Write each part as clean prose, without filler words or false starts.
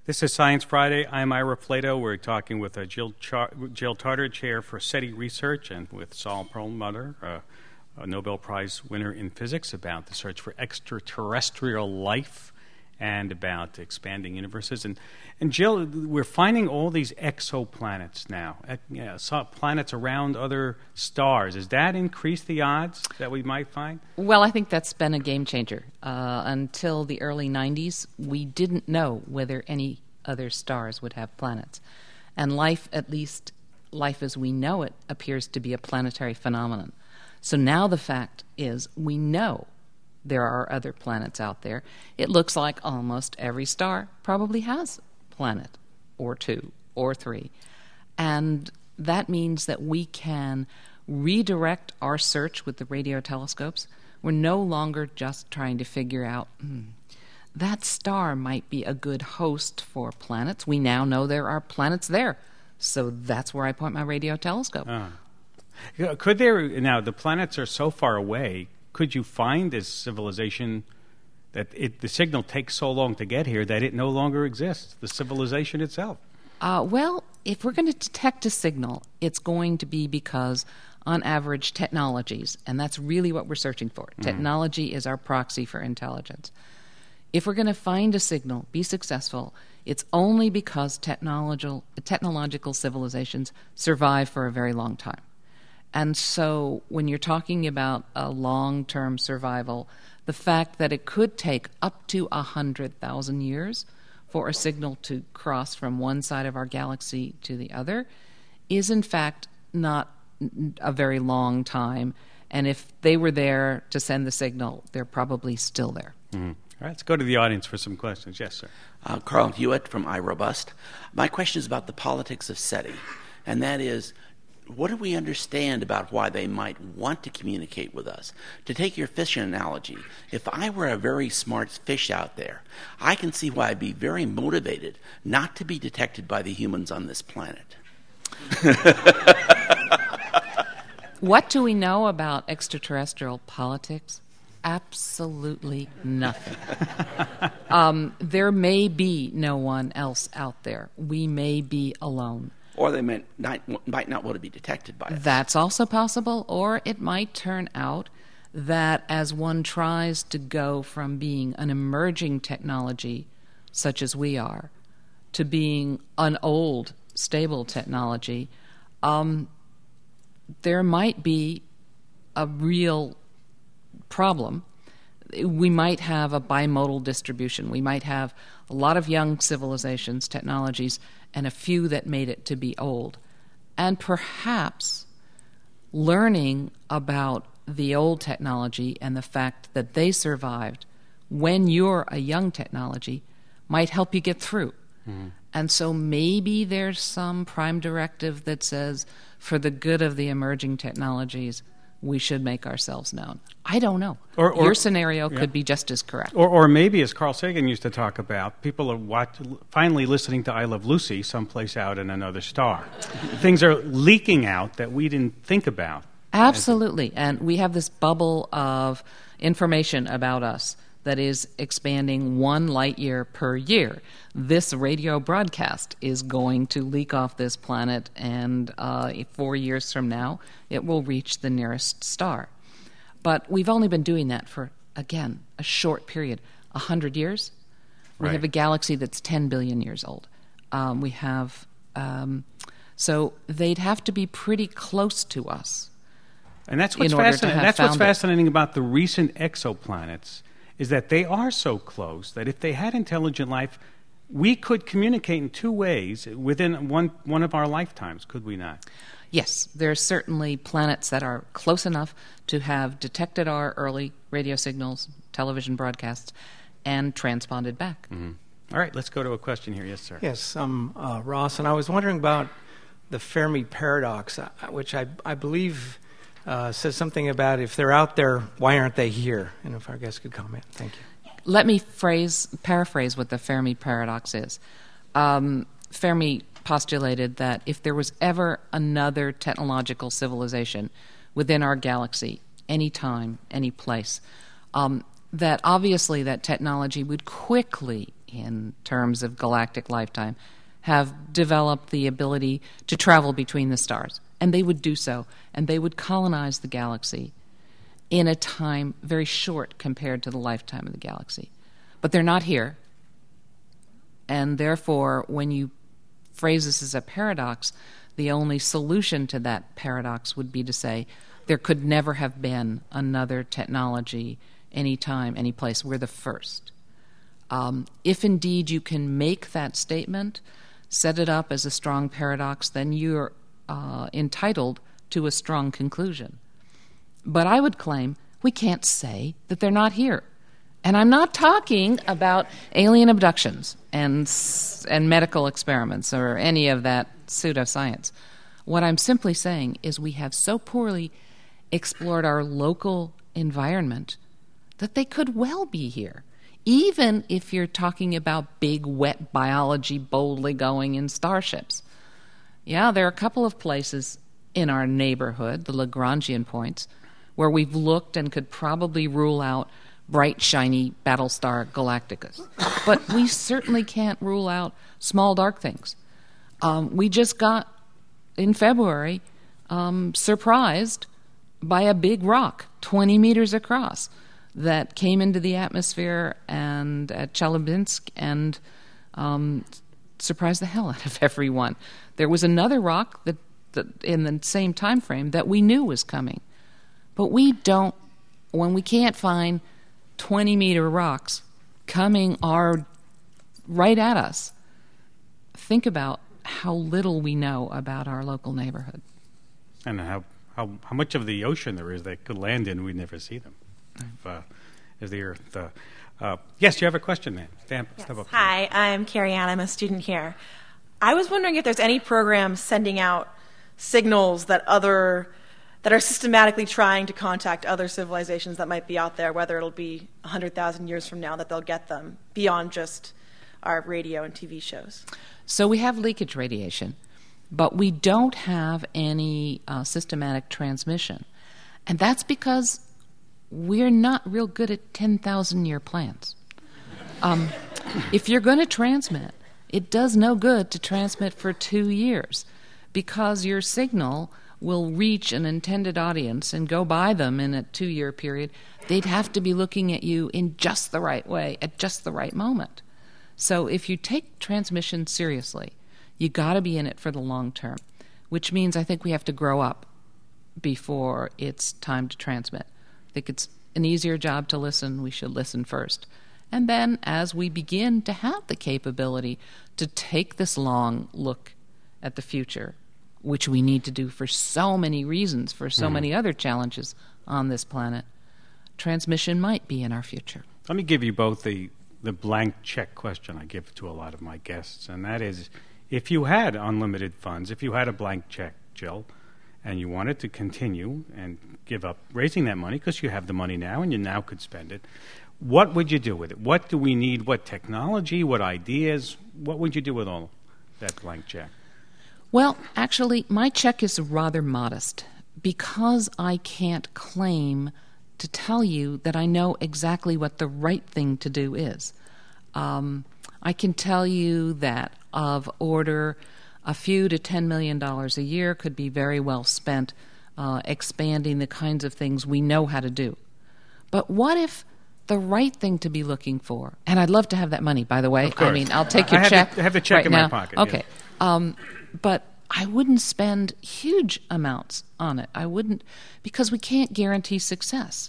This is Science Friday. I'm Ira Plato. We're talking with Jill Tarter, Chair for SETI Research, and with Saul Perlmutter, a Nobel Prize winner in physics, about the search for extraterrestrial life and about expanding universes. And Jill, we're finding all these exoplanets now, planets around other stars. Does that increase the odds that we might find? Well, I think that's been a game changer. Until the early 90s, we didn't know whether any other stars would have planets. And life, at least life as we know it, appears to be a planetary phenomenon. So now the fact is we know there are other planets out there. It looks like almost every star probably has a planet or two or three. And that means that we can redirect our search with the radio telescopes. We're no longer just trying to figure out, that star might be a good host for planets. We now know there are planets there. So that's where I point my radio telescope. Could there, now the planets are so far away, could you find this civilization that the signal takes so long to get here that it no longer exists, the civilization itself? Well, if we're going to detect a signal, it's going to be because, on average, technologies, and that's really what we're searching for. Technology is our proxy for intelligence. If we're going to find a signal, be successful, it's only because technological civilizations survive for a very long time. And so when you're talking about a long-term survival, the fact that it could take up to 100,000 years for a signal to cross from one side of our galaxy to the other is, in fact, not a very long time. And if they were there to send the signal, they're probably still there. Mm-hmm. All right, let's go to the audience for some questions. Yes, sir. Carl Hewitt from iRobust. My question is about the politics of SETI, and that is, what do we understand about why they might want to communicate with us? To take your fishing analogy, if I were a very smart fish out there, I can see why I'd be very motivated not to be detected by the humans on this planet. What do we know about extraterrestrial politics? Absolutely nothing. There may be no one else out there. We may be alone. Or they might not want to be detected by us. That's also possible. Or it might turn out that as one tries to go from being an emerging technology, such as we are, to being an old, stable technology, there might be a real problem. We might have a bimodal distribution. We might have a lot of young civilizations, technologies, and a few that made it to be old. And perhaps learning about the old technology and the fact that they survived when you're a young technology might help you get through. Mm-hmm. And so maybe there's some prime directive that says, for the good of the emerging technologies, we should make ourselves known. I don't know. Or your scenario could be just as correct. Or maybe, as Carl Sagan used to talk about, people are finally listening to I Love Lucy someplace out in another star. Things are leaking out that we didn't think about. Absolutely. And we have this bubble of information about us that is expanding 1 light year per year. This radio broadcast is going to leak off this planet, and 4 years from now, it will reach the nearest star. But we've only been doing that for, again, a short period. 100 years? We have a galaxy that's 10 billion years old. So they'd have to be pretty close to us. And that's what's fascinating. That's what's fascinating about the recent exoplanets, is that they are so close that if they had intelligent life, we could communicate in 2 ways within one of our lifetimes, could we not? Yes, there are certainly planets that are close enough to have detected our early radio signals, television broadcasts, and transponded back. Mm-hmm. All right, let's go to a question here. Yes, sir. Yes, I'm Ross, and I was wondering about the Fermi paradox, which I believe says something about if they're out there, why aren't they here? And if our guest could comment. Thank you. Let me paraphrase what the Fermi paradox is. Fermi postulated that if there was ever another technological civilization within our galaxy, any time, any place, that obviously that technology would quickly in terms of galactic lifetime, have developed the ability to travel between the stars. And they would do so, and they would colonize the galaxy in a time very short compared to the lifetime of the galaxy. But they're not here, and therefore, when you phrase this as a paradox, the only solution to that paradox would be to say there could never have been another technology anytime, any place. We're the first. If indeed you can make that statement, set it up as a strong paradox, then you're entitled to a strong conclusion. But I would claim we can't say that they're not here. And I'm not talking about alien abductions and medical experiments or any of that pseudoscience. What I'm simply saying is we have so poorly explored our local environment that they could well be here, even if you're talking about big, wet biology boldly going in starships. Yeah, there are a couple of places in our neighborhood, the Lagrangian points, where we've looked and could probably rule out bright, shiny Battlestar Galacticus. But we certainly can't rule out small, dark things. We just got, in February, surprised by a big rock 20 meters across that came into the atmosphere and at Chelyabinsk and surprised the hell out of everyone. There was another rock that in the same time frame that we knew was coming. But we don't, when we can't find 20-meter rocks coming right at us, think about how little we know about our local neighborhood. And how much of the ocean there is that could land in, we'd never see them. As the Earth. Yes, you have a question, man. Step up. Hi, I'm Carrie Ann. I'm a student here. I was wondering if there's any program sending out signals that are systematically trying to contact other civilizations that might be out there, whether it'll be 100,000 years from now that they'll get them, beyond just our radio and TV shows. So we have leakage radiation, but we don't have any systematic transmission. And that's because we're not real good at 10,000-year plans. If you're going to transmit, it does no good to transmit for 2 years because your signal will reach an intended audience and go by them in a 2-year period. They'd have to be looking at you in just the right way at just the right moment. So if you take transmission seriously, you got to be in it for the long term, which means I think we have to grow up before it's time to transmit. I think it's an easier job to listen. We should listen first. And then as we begin to have the capability to take this long look at the future, which we need to do for so many reasons, for so many other challenges on this planet, transmission might be in our future. Let me give you both the blank check question I give to a lot of my guests, and that is, if you had unlimited funds, if you had a blank check, Jill, and you wanted to continue and give up raising that money because you have the money now and you now could spend it, what would you do with it? What do we need? What technology? What ideas? What would you do with all that blank check? Well, actually, my check is rather modest because I can't claim to tell you that I know exactly what the right thing to do is. I can tell you that of order a few to $10 million a year could be very well spent expanding the kinds of things we know how to do. But what if the right thing to be looking for, and I'd love to have that money, by the way. Of course. I mean, I'll take your check. I have the check right in now. my pocket. Okay. Yes. But I wouldn't spend huge amounts on it. I wouldn't, because we can't guarantee success.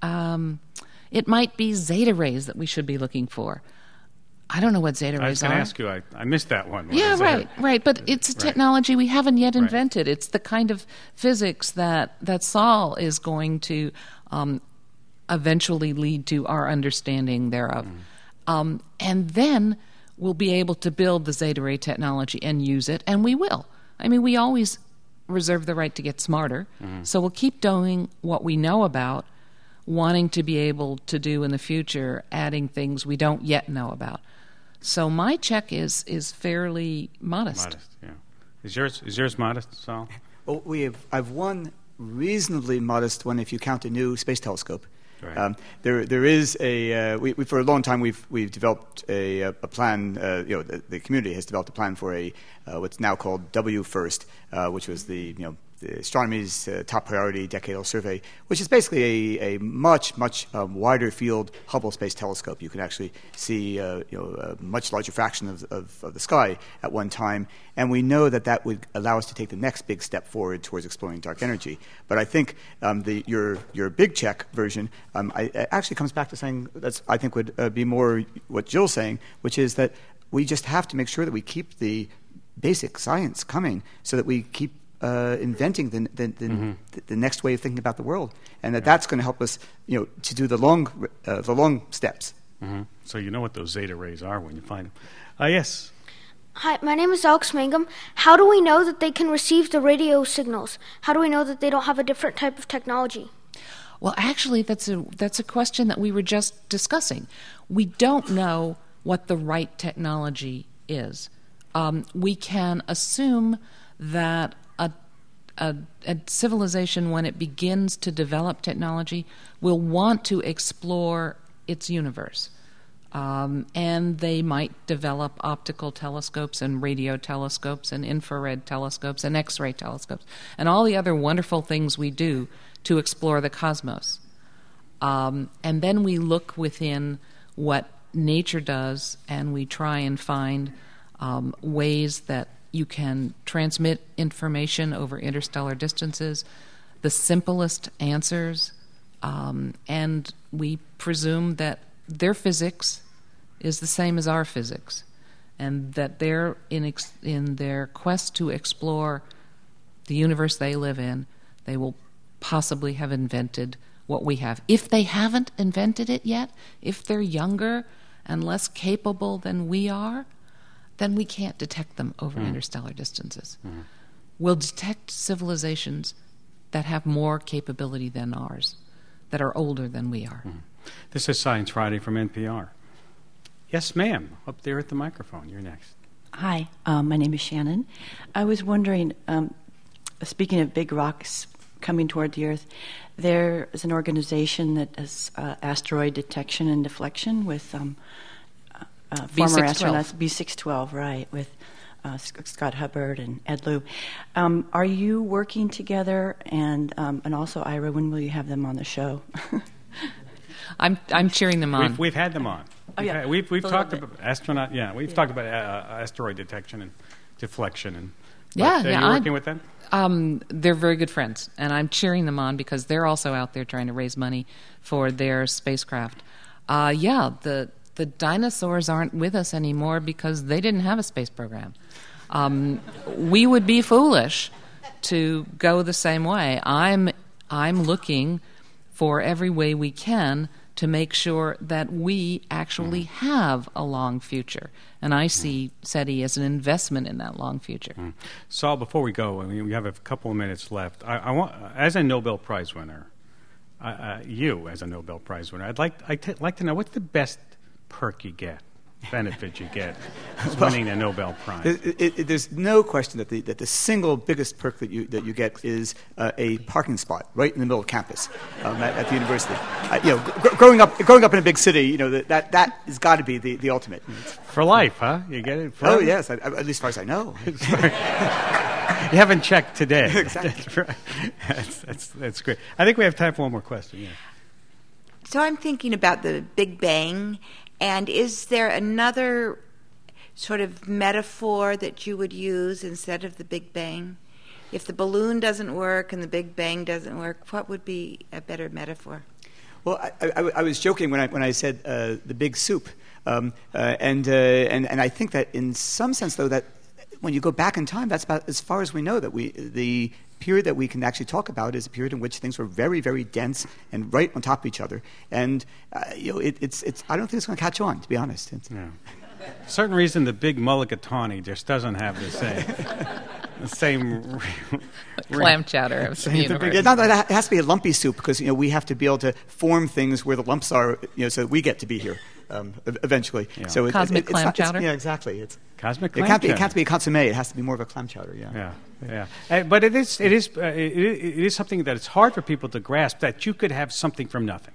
It might be zeta rays that we should be looking for. I don't know what zeta rays are. I was going to ask you. I missed that one. Yeah, right. But it's a technology we haven't yet invented. It's the kind of physics that Saul is going to eventually lead to our understanding thereof. And then we'll be able to build the zeta ray technology and use it, and we will. I mean, we always reserve the right to get smarter, so we'll keep doing what we know about, wanting to be able to do in the future, adding things we don't yet know about. So my check is fairly modest. Modest, yeah. Is yours modest, Saul? Well, I've one reasonably modest one if you count a new space telescope. Right. There is we for a long time we've developed a plan. The community has developed a plan for what's now called WFIRST, which was the astronomy's top priority decadal survey, which is basically a much wider field Hubble Space Telescope. You can actually see a much larger fraction of the sky at one time, and we know that would allow us to take the next big step forward towards exploring dark energy. But I think your big check version actually comes back to saying I think would be more what Jill's saying, which is that we just have to make sure that we keep the basic science coming, so that we keep inventing the next way of thinking about the world, and that's going to help us, to do the long steps. Mm-hmm. So you know what those zeta rays are when you find them. Yes. Hi, my name is Alex Mangum. How do we know that they can receive the radio signals? How do we know that they don't have a different type of technology? Well, actually, that's a question that we were just discussing. We don't know what the right technology is. We can assume that a civilization, when it begins to develop technology, will want to explore its universe. And they might develop optical telescopes and radio telescopes and infrared telescopes and X-ray telescopes and all the other wonderful things we do to explore the cosmos. And then we look within what nature does, and we try and find ways that you can transmit information over interstellar distances, the simplest answers, and we presume that their physics is the same as our physics, and that they're in their quest to explore the universe they live in, they will possibly have invented what we have. If they haven't invented it yet, if they're younger and less capable than we are, then we can't detect them over interstellar distances. Mm-hmm. We'll detect civilizations that have more capability than ours, that are older than we are. Mm-hmm. This is Science Friday from NPR. Yes, ma'am. Up there at the microphone. You're next. Hi, my name is Shannon. I was wondering, speaking of big rocks coming toward the Earth, there is an organization that does asteroid detection and deflection with former astronauts, B612, right, with Scott Hubbard and Ed Lu. Are you working together? And also, Ira, when will you have them on the show? I'm cheering them on. We've had them on. Oh, yeah. We've talked about astronaut. Yeah, we've talked about asteroid detection and deflection. And are you working with them? They're very good friends, and I'm cheering them on because they're also out there trying to raise money for their spacecraft. The dinosaurs aren't with us anymore because they didn't have a space program. We would be foolish to go the same way. I'm looking for every way we can to make sure that we actually have a long future. And I see SETI as an investment in that long future. Saul, before we go, we have a couple of minutes left. I want, as a Nobel Prize winner, you as a Nobel Prize winner, I'd like to know what's the best perk you get, benefit you get, winning a Nobel Prize. There's no question that the single biggest perk that you get is a parking spot right in the middle of campus at the university. Growing up in a big city, that has got to be the ultimate. For life, huh? You get it. Forever? Oh yes, at least as far as I know. You haven't checked today. Exactly. That's great. I think we have time for one more question. Yeah. So I'm thinking about the Big Bang. And is there another sort of metaphor that you would use instead of the Big Bang? If the balloon doesn't work and the Big Bang doesn't work, what would be a better metaphor? Well, I was joking when I said the big soup, and I think that in some sense, though, that when you go back in time, that's about as far as we know that the period that we can actually talk about is a period in which things were very, very dense and right on top of each other. And it's I don't think it's going to catch on, to be honest. Yeah. Certain reason the big mulligatawny just doesn't have the same clam chowder of the universe. It has to be a lumpy soup because we have to be able to form things where the lumps are, so that we get to be here eventually. Yeah. So cosmic clam chowder. Yeah, exactly. It's cosmic clam chowder. It can't be a consomme. It has to be more of a clam chowder. Yeah. But it is something that it's hard for people to grasp, that you could have something from nothing.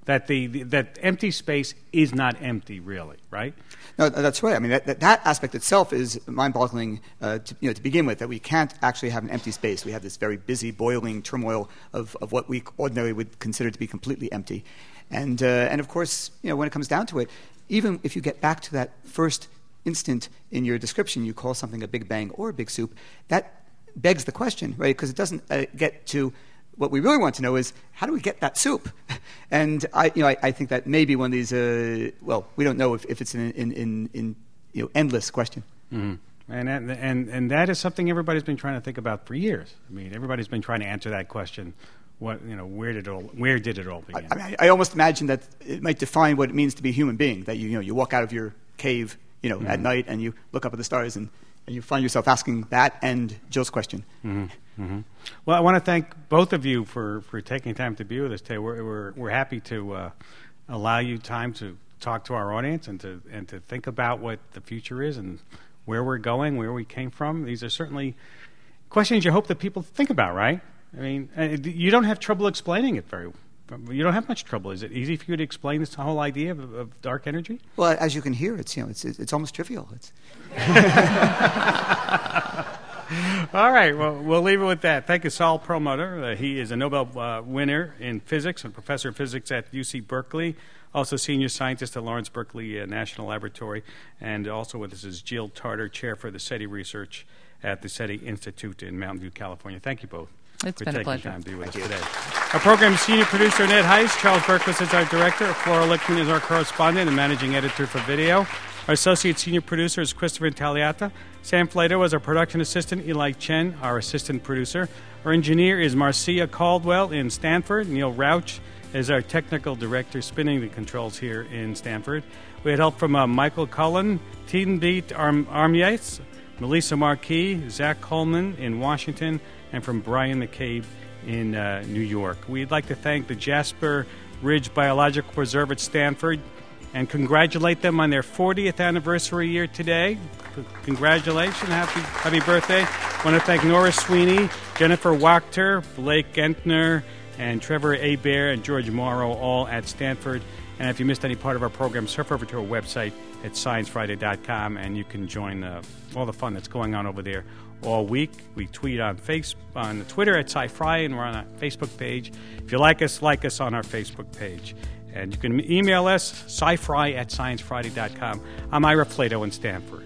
that that empty space is not empty, really, right? No, that's right. I mean, that aspect itself is mind-boggling to begin with, that we can't actually have an empty space. We have this very busy, boiling turmoil of what we ordinarily would consider to be completely empty. And of course, when it comes down to it, even if you get back to that first instant in your description, you call something a big bang or a big soup, that begs the question, right? Because it doesn't get to what we really want to know is, how do we get that soup? And I think that may be one of these. We don't know if it's an endless question. Mm-hmm. And that is something everybody's been trying to think about for years. I mean, everybody's been trying to answer that question. Where did it all begin? I almost imagine that it might define what it means to be a human being. That you walk out of your cave, mm-hmm. at night, and you look up at the stars, and you find yourself asking that and Jill's question. Mm-hmm. Mm-hmm. Well, I want to thank both of you for taking time to be with us today. We're happy to allow you time to talk to our audience and to think about what the future is and where we're going, where we came from. These are certainly questions you hope that people think about, right? I mean, you don't have trouble explaining it you don't have much trouble. Is it easy for you to explain this whole idea of dark energy? Well, as you can hear, it's almost trivial. All right, well, we'll leave it with that. Thank you, Saul Perlmutter. He is a Nobel winner in physics and professor of physics at UC Berkeley, also senior scientist at Lawrence Berkeley National Laboratory, and also with us is Jill Tarter, chair for the SETI research at the SETI Institute in Mountain View, California. Thank you both. It's been a pleasure. For taking time to be with us today. Our program senior producer, Ned Heiss. Charles Berkowitz is our director. Flora Lichtman is our correspondent and managing editor for video. Our associate senior producer is Christopher Intagliata. Sam Flato is our production assistant. Eli Chen, our assistant producer. Our engineer is Marcia Caldwell in Stanford. Neil Rauch is our technical director, spinning the controls here in Stanford. We had help from Michael Cullen, Tienbeet Armies, Melissa Marquis, Zach Coleman in Washington, and from Brian McCabe in New York. We'd like to thank the Jasper Ridge Biological Preserve at Stanford and congratulate them on their 40th anniversary year today. Congratulations. Happy birthday. I want to thank Nora Sweeney, Jennifer Wachter, Blake Gentner, and Trevor Hebert and George Morrow, all at Stanford. And if you missed any part of our program, surf over to our website at sciencefriday.com, and you can join all the fun that's going on over there all week. We tweet on Twitter at SciFri, and we're on our Facebook page. If you like us on our Facebook page. And you can email us, scifri@sciencefriday.com. I'm Ira Flato in Stanford.